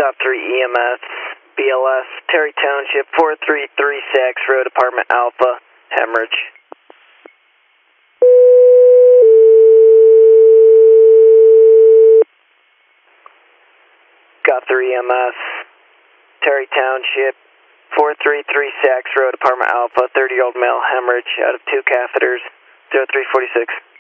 Stop 3 EMS, BLS, Terry Township, 4336, Road Apartment Alpha, hemorrhage. Got 3 EMS, Terry Township, 4336, Road Apartment Alpha, 30-year-old male, hemorrhage out of 2 catheters, 0346.